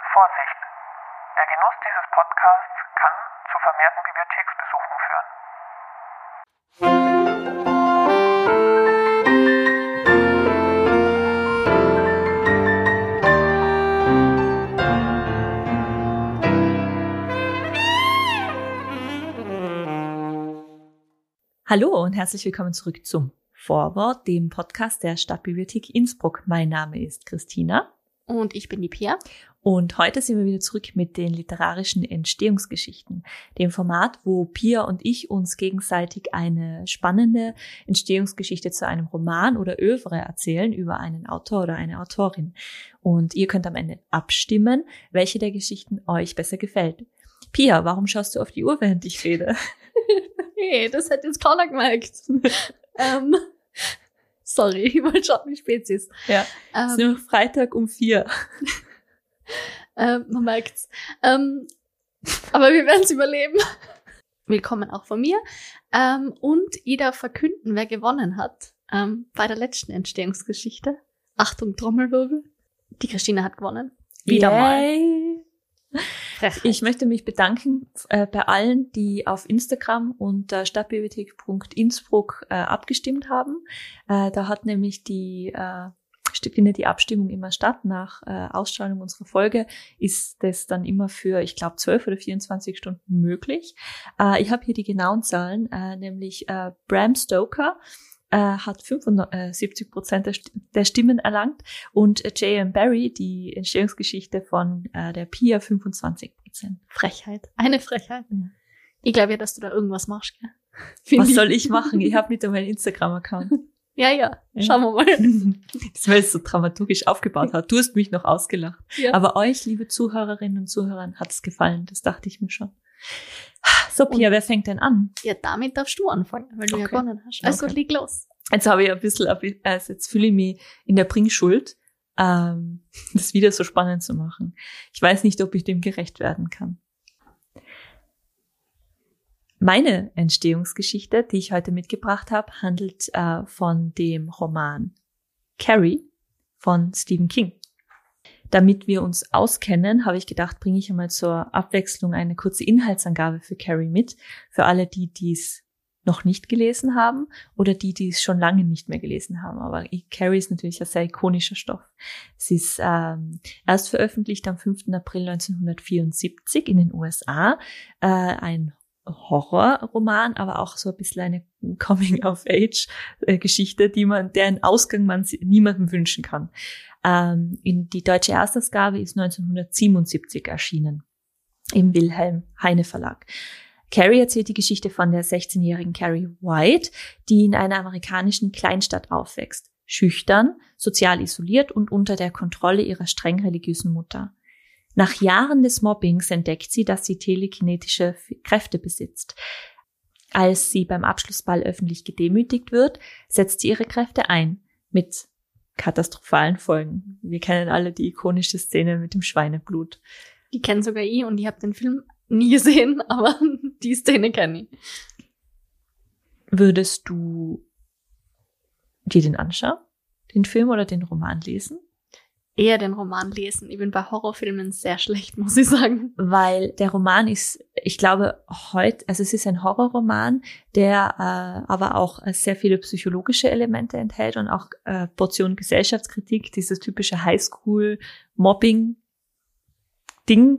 Vorsicht! Der Genuss dieses Podcasts kann zu vermehrten Bibliotheksbesuchen führen. Hallo und herzlich willkommen zurück zum Vorwort, dem Podcast der Stadtbibliothek Innsbruck. Mein Name ist Christina. Und ich bin die Pia. Und heute sind wir wieder zurück mit den literarischen Entstehungsgeschichten, dem Format, wo Pia und ich uns gegenseitig eine spannende Entstehungsgeschichte zu einem Roman oder Övre erzählen über einen Autor oder eine Autorin. Und ihr könnt am Ende abstimmen, welche der Geschichten euch besser gefällt. Pia, warum schaust du auf die Uhr, während ich rede? Hey, das hat jetzt keiner gemerkt. Sorry, ich wollte schauen, wie spät es ist. Ja, es ist nur noch Freitag um 4. Man merkt's. Aber wir werden es überleben. Willkommen auch von mir. Und ich darf verkünden, wer gewonnen hat bei der letzten Entstehungsgeschichte. Achtung, Trommelwirbel. Die Christina hat gewonnen. Wieder mal. Ich möchte mich bedanken bei allen, die auf Instagram unter stadtbibliothek.innsbruck abgestimmt haben. Da hat nämlich findet die Abstimmung immer statt. Nach Ausstrahlung unserer Folge ist das dann immer für, ich glaube, 12 oder 24 Stunden möglich. Ich habe hier die genauen Zahlen, nämlich Bram Stoker hat 75% der Stimmen erlangt und J.M. Barrie, die Entstehungsgeschichte von der Pia, 25%. Frechheit. Eine Frechheit. Ja. Ich glaube ja, dass du da irgendwas machst, gell? Was soll ich machen? Ich habe nicht einmal einen Instagram-Account. Ja. Schauen wir mal. Das, weil es so dramaturgisch aufgebaut hat. Du hast mich noch ausgelacht. Ja. Aber euch, liebe Zuhörerinnen und Zuhörer, hat es gefallen. Das dachte ich mir schon. So, Pia, wer fängt denn an? Ja, damit darfst du anfangen, weil du ja gewonnen hast. Also leg los. Jetzt habe ich ein bisschen, jetzt fühle ich mich in der Bringschuld, das wieder so spannend zu machen. Ich weiß nicht, ob ich dem gerecht werden kann. Meine Entstehungsgeschichte, die ich heute mitgebracht habe, handelt von dem Roman Carrie von Stephen King. Damit wir uns auskennen, habe ich gedacht, bringe ich einmal zur Abwechslung eine kurze Inhaltsangabe für Carrie mit. Für alle, die dies noch nicht gelesen haben oder die es schon lange nicht mehr gelesen haben. Aber Carrie ist natürlich ein sehr ikonischer Stoff. Es ist erst veröffentlicht am 5. April 1974 in den USA. Ein Horrorroman, aber auch so ein bisschen eine Coming-of-Age-Geschichte, deren Ausgang man niemandem wünschen kann. In die deutsche Erstausgabe ist 1977 erschienen im Wilhelm Heine Verlag. Carrie erzählt die Geschichte von der 16-jährigen Carrie White, die in einer amerikanischen Kleinstadt aufwächst, schüchtern, sozial isoliert und unter der Kontrolle ihrer streng religiösen Mutter. Nach Jahren des Mobbings entdeckt sie, dass sie telekinetische Kräfte besitzt. Als sie beim Abschlussball öffentlich gedemütigt wird, setzt sie ihre Kräfte ein, mit katastrophalen Folgen. Wir kennen alle die ikonische Szene mit dem Schweineblut. Die kennen sogar ich und ich habe den Film nie gesehen, aber die Szene kenne ich. Würdest du dir den anschauen, den Film oder den Roman lesen? Eher den Roman lesen. Ich bin bei Horrorfilmen sehr schlecht, muss ich sagen. Weil der Roman ist, ich glaube, es ist ein Horrorroman, der aber auch sehr viele psychologische Elemente enthält und auch Portion Gesellschaftskritik, dieses typische Highschool-Mobbing-Ding.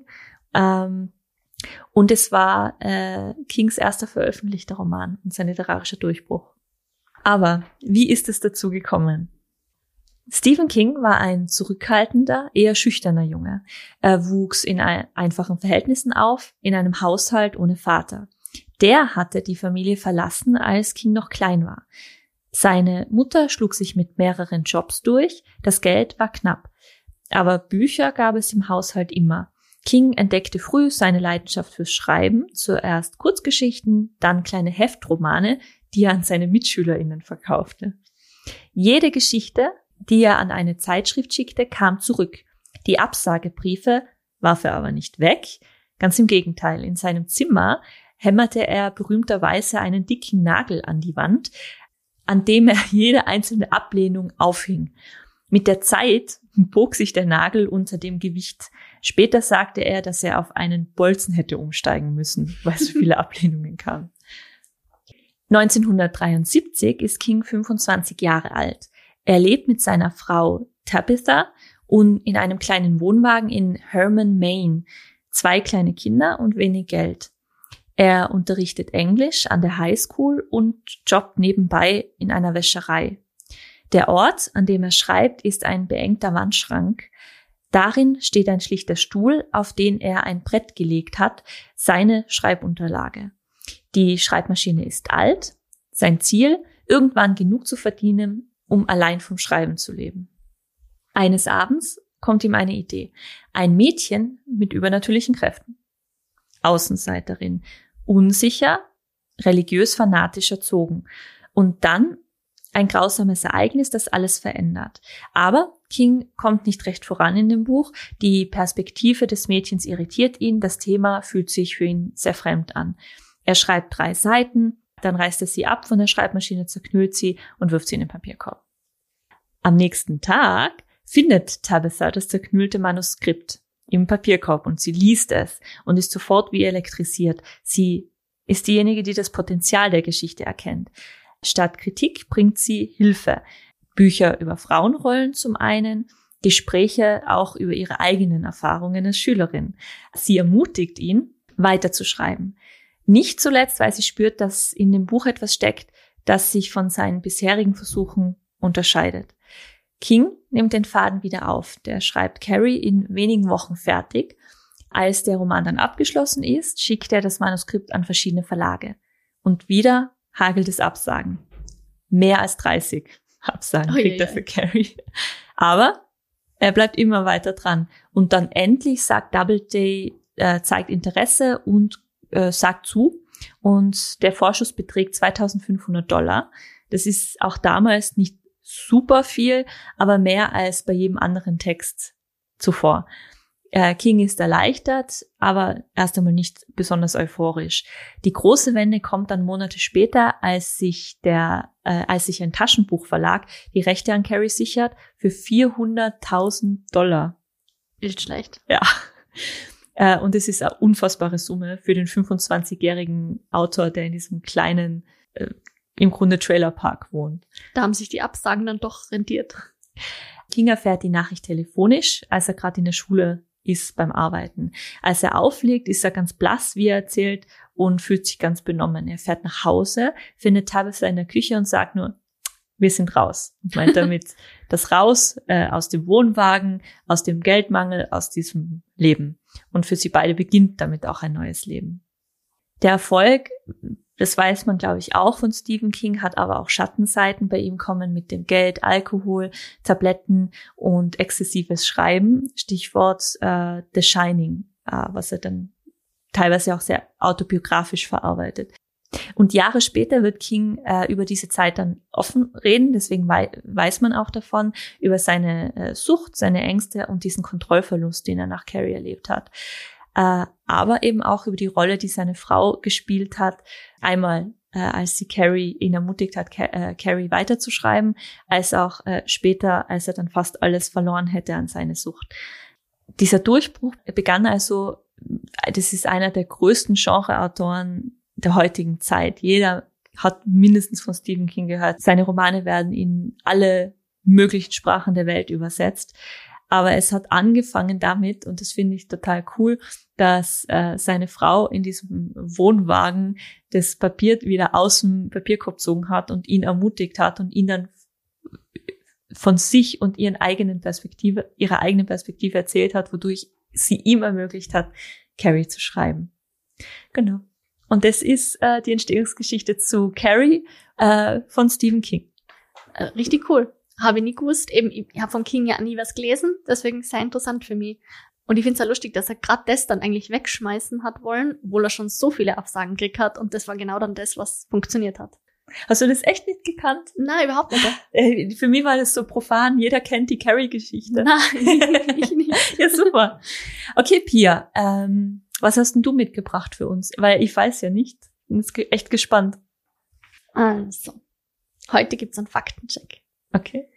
Und es war Kings erster veröffentlichter Roman und sein literarischer Durchbruch. Aber wie ist es dazu gekommen? Stephen King war ein zurückhaltender, eher schüchterner Junge. Er wuchs in einfachen Verhältnissen auf, in einem Haushalt ohne Vater. Der hatte die Familie verlassen, als King noch klein war. Seine Mutter schlug sich mit mehreren Jobs durch, das Geld war knapp. Aber Bücher gab es im Haushalt immer. King entdeckte früh seine Leidenschaft fürs Schreiben, zuerst Kurzgeschichten, dann kleine Heftromane, die er an seine MitschülerInnen verkaufte. Jede Geschichte, die er an eine Zeitschrift schickte, kam zurück. Die Absagebriefe warf er aber nicht weg. Ganz im Gegenteil, in seinem Zimmer hämmerte er berühmterweise einen dicken Nagel an die Wand, an dem er jede einzelne Ablehnung aufhing. Mit der Zeit bog sich der Nagel unter dem Gewicht. Später sagte er, dass er auf einen Bolzen hätte umsteigen müssen, weil so viele Ablehnungen kamen. 1973 ist King 25 Jahre alt. Er lebt mit seiner Frau Tabitha und in einem kleinen Wohnwagen in Herman, Maine. 2 kleine Kinder und wenig Geld. Er unterrichtet Englisch an der Highschool und jobbt nebenbei in einer Wäscherei. Der Ort, an dem er schreibt, ist ein beengter Wandschrank. Darin steht ein schlichter Stuhl, auf den er ein Brett gelegt hat, seine Schreibunterlage. Die Schreibmaschine ist alt. Sein Ziel, irgendwann genug zu verdienen, um allein vom Schreiben zu leben. Eines Abends kommt ihm eine Idee. Ein Mädchen mit übernatürlichen Kräften. Außenseiterin, unsicher, religiös fanatisch erzogen. Und dann ein grausames Ereignis, das alles verändert. Aber King kommt nicht recht voran in dem Buch. Die Perspektive des Mädchens irritiert ihn. Das Thema fühlt sich für ihn sehr fremd an. Er schreibt 3 Seiten, dann reißt er sie ab von der Schreibmaschine, zerknüllt sie und wirft sie in den Papierkorb. Am nächsten Tag findet Tabitha das zerknüllte Manuskript im Papierkorb und sie liest es und ist sofort wie elektrisiert. Sie ist diejenige, die das Potenzial der Geschichte erkennt. Statt Kritik bringt sie Hilfe. Bücher über Frauenrollen zum einen, Gespräche auch über ihre eigenen Erfahrungen als Schülerin. Sie ermutigt ihn, weiterzuschreiben. Nicht zuletzt, weil sie spürt, dass in dem Buch etwas steckt, das sich von seinen bisherigen Versuchen unterscheidet. King nimmt den Faden wieder auf. Der schreibt Carrie in wenigen Wochen fertig. Als der Roman dann abgeschlossen ist, schickt er das Manuskript an verschiedene Verlage. Und wieder hagelt es Absagen. Mehr als 30 Absagen kriegt er für Carrie. Aber er bleibt immer weiter dran. Und dann endlich sagt Doubleday, zeigt Interesse und sagt zu. Und der Vorschuss beträgt $2.500. Das ist auch damals nicht super viel, aber mehr als bei jedem anderen Text zuvor. King ist erleichtert, aber erst einmal nicht besonders euphorisch. Die große Wende kommt dann Monate später, als sich ein Taschenbuchverlag die Rechte an Carrie sichert für $400.000. Nicht schlecht. Ja. Und es ist eine unfassbare Summe für den 25-jährigen Autor, der in diesem kleinen, im Grunde Trailerpark wohnt. Da haben sich die Absagen dann doch rentiert. King erfährt die Nachricht telefonisch, als er gerade in der Schule ist beim Arbeiten. Als er auflegt, ist er ganz blass, wie er erzählt, und fühlt sich ganz benommen. Er fährt nach Hause, findet Tabitha in der Küche und sagt nur, wir sind raus. Und meint damit das Raus aus dem Wohnwagen, aus dem Geldmangel, aus diesem Leben. Und für sie beide beginnt damit auch ein neues Leben. Der Erfolg, das weiß man, glaube ich, auch von Stephen King, hat aber auch Schattenseiten. Bei ihm kommen mit dem Geld, Alkohol, Tabletten und exzessives Schreiben. Stichwort The Shining, was er dann teilweise auch sehr autobiografisch verarbeitet. Und Jahre später wird King über diese Zeit dann offen reden, deswegen weiß man auch davon, über seine Sucht, seine Ängste und diesen Kontrollverlust, den er nach Carrie erlebt hat. Aber eben auch über die Rolle, die seine Frau gespielt hat. Einmal, als sie ihn ermutigt hat, Carrie weiterzuschreiben, als auch später, als er dann fast alles verloren hätte an seine Sucht. Dieser Durchbruch begann also, das ist einer der größten Genre-Autoren der heutigen Zeit. Jeder hat mindestens von Stephen King gehört. Seine Romane werden in alle möglichen Sprachen der Welt übersetzt. Aber es hat angefangen damit, und das finde ich total cool, dass seine Frau in diesem Wohnwagen das Papier wieder aus dem Papierkorb gezogen hat und ihn ermutigt hat und ihn dann von sich und ihrer eigenen Perspektive erzählt hat, wodurch sie ihm ermöglicht hat, Carrie zu schreiben. Genau. Und das ist die Entstehungsgeschichte zu Carrie von Stephen King. Richtig cool. Habe ich nie gewusst. Eben, ich habe von King ja nie was gelesen, deswegen sehr interessant für mich. Und ich finde es ja lustig, dass er gerade das dann eigentlich wegschmeißen hat wollen, obwohl er schon so viele Absagen gekriegt hat. Und das war genau dann das, was funktioniert hat. Hast du das echt nicht gekannt? Nein, überhaupt nicht. Für mich war das so profan. Jeder kennt die Carrie-Geschichte. Nein, ich nicht. Ja, super. Okay, Pia, was hast denn du mitgebracht für uns? Weil ich weiß ja nicht. Ich bin jetzt echt gespannt. Also, heute gibt's einen Faktencheck. Okay.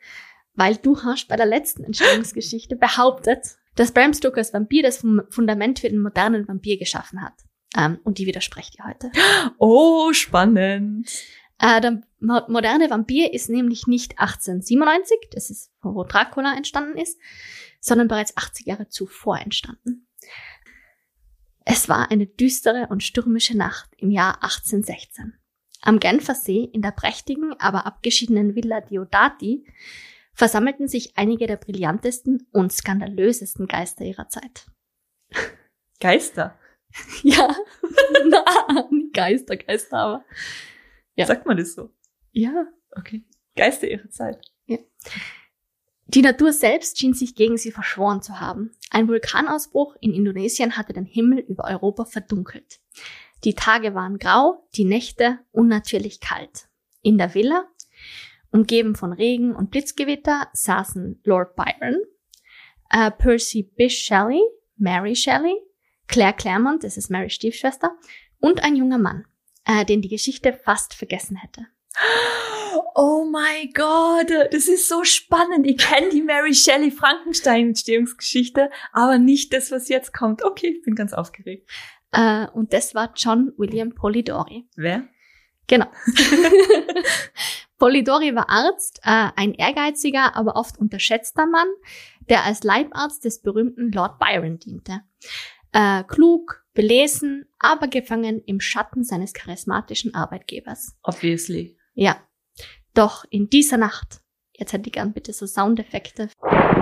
weil du hast bei der letzten Entstehungsgeschichte behauptet, dass Bram Stokers Vampir das Fundament für den modernen Vampir geschaffen hat. Und die widerspricht ihr heute. Oh, spannend. Der moderne Vampir ist nämlich nicht 1897, das ist, wo Dracula entstanden ist, sondern bereits 80 Jahre zuvor entstanden. Es war eine düstere und stürmische Nacht im Jahr 1816. Am Genfer See in der prächtigen, aber abgeschiedenen Villa Diodati versammelten sich einige der brillantesten und skandalösesten Geister ihrer Zeit. Geister? Ja, nicht Geister, aber... Ja. Sagt man das so? Ja. Okay. Geister ihrer Zeit. Ja. Die Natur selbst schien sich gegen sie verschworen zu haben. Ein Vulkanausbruch in Indonesien hatte den Himmel über Europa verdunkelt. Die Tage waren grau, die Nächte unnatürlich kalt. In der Villa, umgeben von Regen und Blitzgewitter, saßen Lord Byron, Percy Bysshe Shelley, Mary Shelley, Claire Clairmont, das ist Marys Stiefschwester, und ein junger Mann, den die Geschichte fast vergessen hätte. Oh mein Gott, das ist so spannend. Ich kenne die Mary Shelley Frankenstein-Entstehungsgeschichte, aber nicht das, was jetzt kommt. Okay, ich bin ganz aufgeregt. Und das war John William Polidori. Wer? Genau. Polidori war Arzt, ein ehrgeiziger, aber oft unterschätzter Mann, der als Leibarzt des berühmten Lord Byron diente. Klug, belesen, aber gefangen im Schatten seines charismatischen Arbeitgebers. Obviously. Ja. Doch in dieser Nacht, jetzt hätte ich gern bitte so Soundeffekte.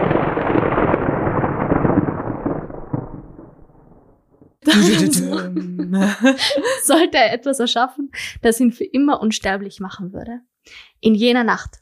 Sollte er etwas erschaffen, das ihn für immer unsterblich machen würde. In jener Nacht.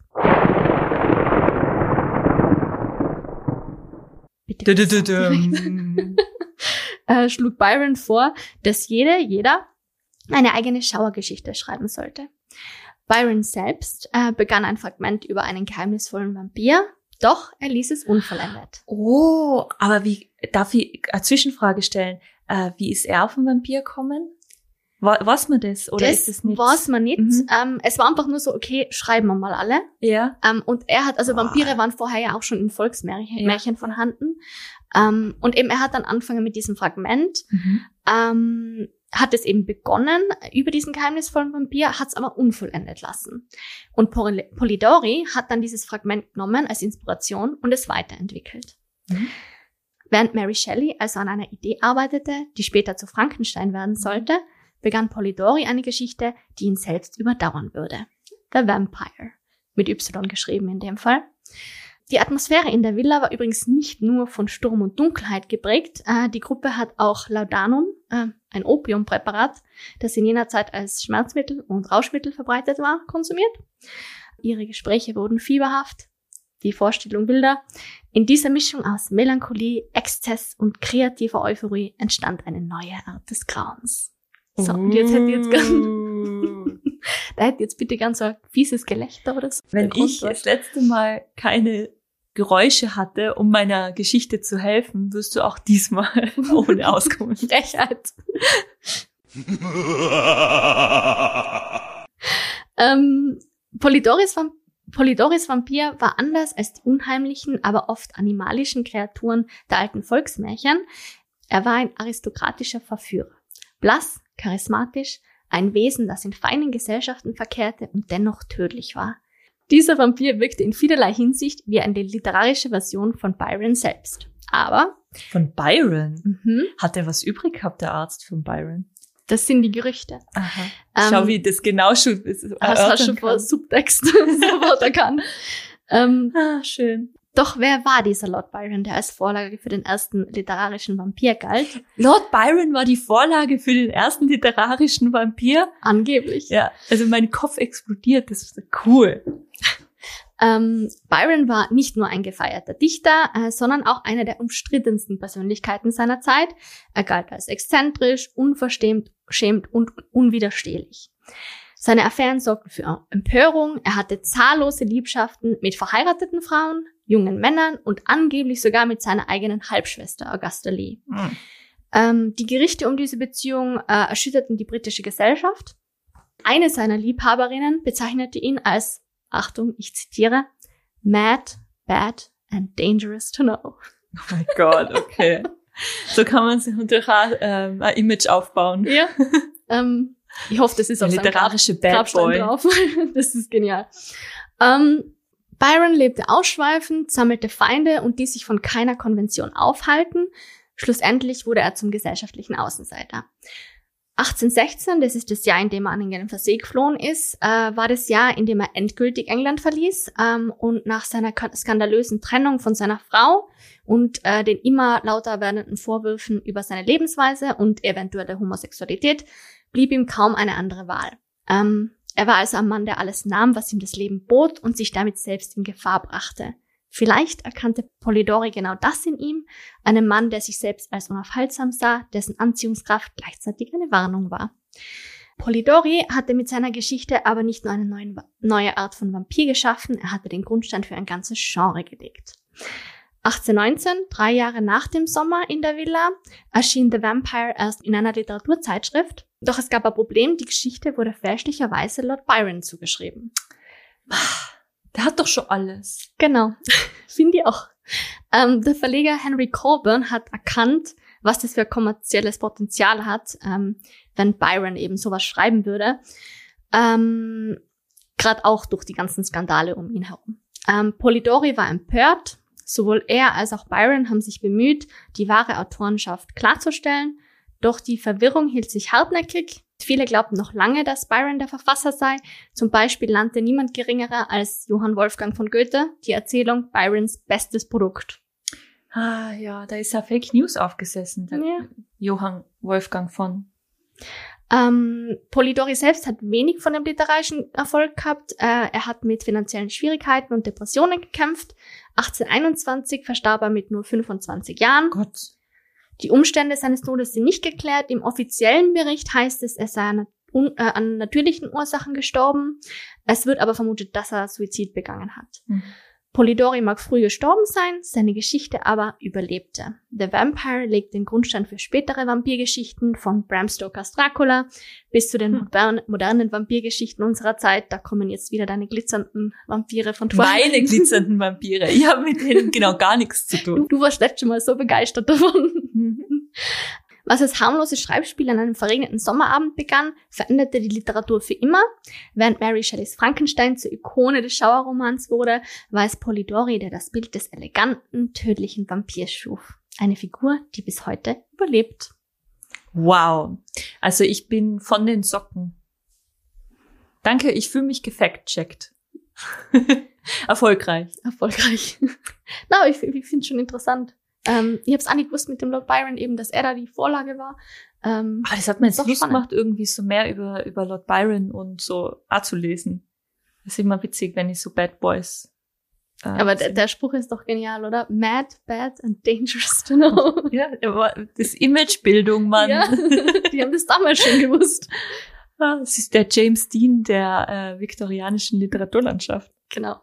Bitte. Schlug Byron vor, dass jeder eine eigene Schauergeschichte schreiben sollte. Byron selbst begann ein Fragment über einen geheimnisvollen Vampir, doch er ließ es unvollendet. Oh, aber darf ich eine Zwischenfrage stellen? Wie ist er auf den Vampir gekommen? Weiß man das oder ist das nicht? Das weiß man nicht. Es war einfach nur so, okay, schreiben wir mal alle. Ja. Und er hat, also Vampire waren vorher ja auch schon in Volksmärchen vorhanden. Und eben er hat dann angefangen mit diesem Fragment, hat es eben begonnen über diesen geheimnisvollen Vampir, hat es aber unvollendet lassen. Und Polidori hat dann dieses Fragment genommen als Inspiration und es weiterentwickelt. Während Mary Shelley also an einer Idee arbeitete, die später zu Frankenstein werden sollte, begann Polidori eine Geschichte, die ihn selbst überdauern würde. The Vampire. Mit Y geschrieben in dem Fall. Die Atmosphäre in der Villa war übrigens nicht nur von Sturm und Dunkelheit geprägt. Die Gruppe hat auch Laudanum, ein Opiumpräparat, das in jener Zeit als Schmerzmittel und Rauschmittel verbreitet war, konsumiert. Ihre Gespräche wurden fieberhaft, die Vorstellung wilder. In dieser Mischung aus Melancholie, Exzess und kreativer Euphorie entstand eine neue Art des Grauens. So, und jetzt hätte ich da hätte jetzt bitte ganz so ein fieses Gelächter oder so. Wenn ich das letzte Mal keine Geräusche hatte, um meiner Geschichte zu helfen, wirst du auch diesmal ohne auskommen. Frechheit. Polidoris Vampir war anders als die unheimlichen, aber oft animalischen Kreaturen der alten Volksmärchen. Er war ein aristokratischer Verführer. Blass, charismatisch, ein Wesen, das in feinen Gesellschaften verkehrte und dennoch tödlich war. Dieser Vampir wirkte in vielerlei Hinsicht wie eine literarische Version von Byron selbst. Aber... Von Byron? Hat er was übrig gehabt, der Arzt von Byron? Das sind die Gerüchte. Aha. Schau, wie das genau schon ist. Hast schon vor Subtext sofort erkannt. Schön. Doch wer war dieser Lord Byron, der als Vorlage für den ersten literarischen Vampir galt? Lord Byron war die Vorlage für den ersten literarischen Vampir? Angeblich. Ja, also mein Kopf explodiert, das ist cool. Byron war nicht nur ein gefeierter Dichter, sondern auch einer der umstrittensten Persönlichkeiten seiner Zeit. Er galt als exzentrisch, unverschämt und unwiderstehlich. Seine Affären sorgten für Empörung, er hatte zahllose Liebschaften mit verheirateten Frauen, jungen Männern und angeblich sogar mit seiner eigenen Halbschwester Augusta Lee. Die Gerichte um diese Beziehung erschütterten die britische Gesellschaft. Eine seiner Liebhaberinnen bezeichnete ihn als, Achtung, ich zitiere, Mad, bad and dangerous to know. Oh mein Gott, okay. So kann man sich natürlich auch ein Image aufbauen. Ja. Ich hoffe, das ist Der auf seinem literarische Bad Grabstein Boy. drauf. Das ist genial. Byron lebte ausschweifend, sammelte Feinde und ließ sich von keiner Konvention aufhalten. Schlussendlich wurde er zum gesellschaftlichen Außenseiter. 1816, das ist das Jahr, in dem er an den Genfer See geflohen ist, war das Jahr, in dem er endgültig England verließ und nach seiner skandalösen Trennung von seiner Frau und den immer lauter werdenden Vorwürfen über seine Lebensweise und eventuelle Homosexualität blieb ihm kaum eine andere Wahl. Er war also ein Mann, der alles nahm, was ihm das Leben bot und sich damit selbst in Gefahr brachte. Vielleicht erkannte Polidori genau das in ihm, einen Mann, der sich selbst als unaufhaltsam sah, dessen Anziehungskraft gleichzeitig eine Warnung war. Polidori hatte mit seiner Geschichte aber nicht nur eine neue Art von Vampir geschaffen, er hatte den Grundstein für ein ganzes Genre gelegt. 1819, 3 Jahre nach dem Sommer in der Villa, erschien The Vampire erst in einer Literaturzeitschrift. Doch es gab ein Problem, die Geschichte wurde fälschlicherweise Lord Byron zugeschrieben. Der hat doch schon alles. Genau, finde ich auch. Der Verleger Henry Colburn hat erkannt, was das für kommerzielles Potenzial hat, wenn Byron eben sowas schreiben würde. Gerade auch durch die ganzen Skandale um ihn herum. Polidori war empört. Sowohl er als auch Byron haben sich bemüht, die wahre Autorenschaft klarzustellen. Doch die Verwirrung hielt sich hartnäckig. Viele glaubten noch lange, dass Byron der Verfasser sei. Zum Beispiel nannte niemand geringerer als Johann Wolfgang von Goethe die Erzählung Byrons bestes Produkt. Ah ja, da ist ja Fake News aufgesessen, der Ja. Johann Wolfgang von. Polidori selbst hat wenig von dem literarischen Erfolg gehabt. Er hat mit finanziellen Schwierigkeiten und Depressionen gekämpft. 1821 verstarb er mit nur 25 Jahren. Gott. Die Umstände seines Todes sind nicht geklärt. Im offiziellen Bericht heißt es, er sei an natürlichen Ursachen gestorben. Es wird aber vermutet, dass er Suizid begangen hat. Polidori mag früh gestorben sein, seine Geschichte aber überlebte. The Vampire legt den Grundstein für spätere Vampirgeschichten, von Bram Stokers Dracula bis zu den modernen Vampirgeschichten unserer Zeit. Da kommen jetzt wieder deine glitzernden Vampire von Twilight. Meine glitzernden Vampire. Ich habe mit denen genau gar nichts zu tun. Du warst letztes Mal so begeistert davon. Was als harmloses Schreibspiel an einem verregneten Sommerabend begann, veränderte die Literatur für immer. Während Mary Shelleys Frankenstein zur Ikone des Schauerromans wurde, war es Polidori, der das Bild des eleganten, tödlichen Vampirs schuf. Eine Figur, die bis heute überlebt. Wow. Also ich bin von den Socken. Danke, ich fühle mich gefact-checkt. Erfolgreich. Erfolgreich. Na, ich finde es schon interessant. Ich habe es auch nicht gewusst mit dem Lord Byron eben, dass er da die Vorlage war. Aber das hat mir jetzt doch Lust spannend gemacht, irgendwie so mehr über Lord Byron und so zu lesen. Das ist immer witzig, wenn ich so Bad Boys. Aber der Spruch ist doch genial, oder? Mad, bad and dangerous to know. Ja, aber das Imagebildung, Mann. Ja, die haben das damals schon gewusst. Das ist der James Dean der viktorianischen Literaturlandschaft. Genau.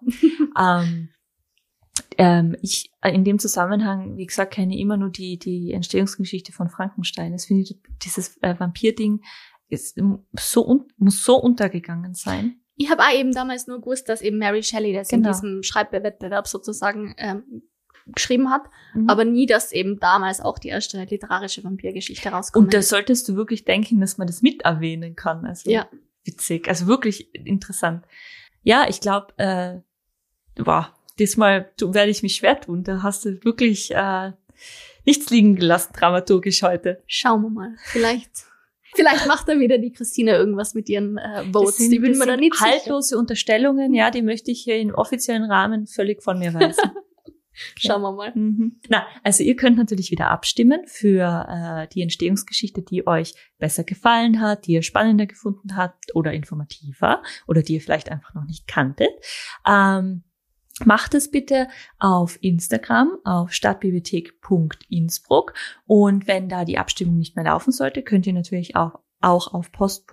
Ich in dem Zusammenhang, wie gesagt, kenne immer nur die Entstehungsgeschichte von Frankenstein. Das finde ich, dieses Vampir-Ding muss so untergegangen sein. Ich habe auch eben damals nur gewusst, dass eben Mary Shelley das Genau. in diesem Schreibwettbewerb sozusagen geschrieben hat, Mhm. aber nie, dass eben damals auch die erste literarische Vampirgeschichte rauskommt. Und da solltest du wirklich denken, dass man das mit erwähnen kann. Also Ja. witzig, also wirklich interessant. Ja, ich glaube, diesmal werde ich mich schwer tun. Da hast du wirklich nichts liegen gelassen, dramaturgisch heute. Schauen wir mal. Vielleicht macht dann wieder die Christina irgendwas mit ihren Votes. Die bin mir da nicht sicher. haltlose Unterstellungen, ja, die möchte ich hier im offiziellen Rahmen völlig von mir weisen. Schauen wir mal. Mhm. Na, also ihr könnt natürlich wieder abstimmen für die Entstehungsgeschichte, die euch besser gefallen hat, die ihr spannender gefunden habt oder informativer oder die ihr vielleicht einfach noch nicht kanntet. Macht es bitte auf Instagram auf stadtbibliothek.innsbruck und wenn da die Abstimmung nicht mehr laufen sollte, könnt ihr natürlich auch auf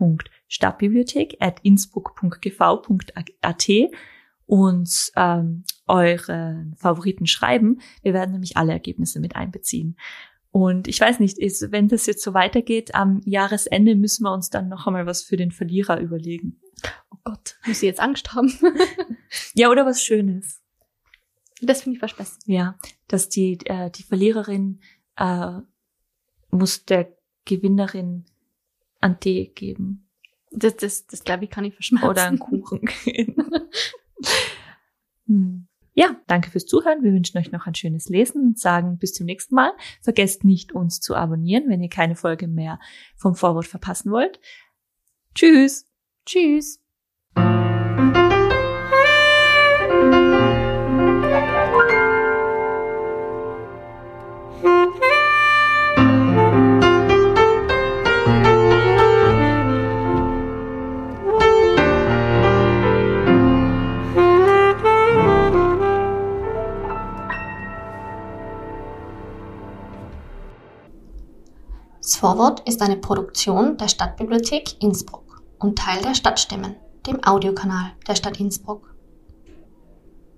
post.stadtbibliothek@innsbruck.gv.at uns eure Favoriten schreiben. Wir werden nämlich alle Ergebnisse mit einbeziehen. Und ich weiß nicht, wenn das jetzt so weitergeht, am Jahresende müssen wir uns dann noch einmal was für den Verlierer überlegen. Oh Gott, muss ich jetzt Angst haben? Ja, oder was Schönes. Das finde ich fast besser. Ja, dass die Verliererin muss der Gewinnerin einen Tee geben. Das glaube ich, kann ich verschmerzen. Oder einen Kuchen geben. Ja, danke fürs Zuhören. Wir wünschen euch noch ein schönes Lesen und sagen bis zum nächsten Mal. Vergesst nicht, uns zu abonnieren, wenn ihr keine Folge mehr vom Vorwort verpassen wollt. Tschüss. Tschüss. Das Vorwort ist eine Produktion der Stadtbibliothek Innsbruck und Teil der Stadtstimmen, dem Audiokanal der Stadt Innsbruck.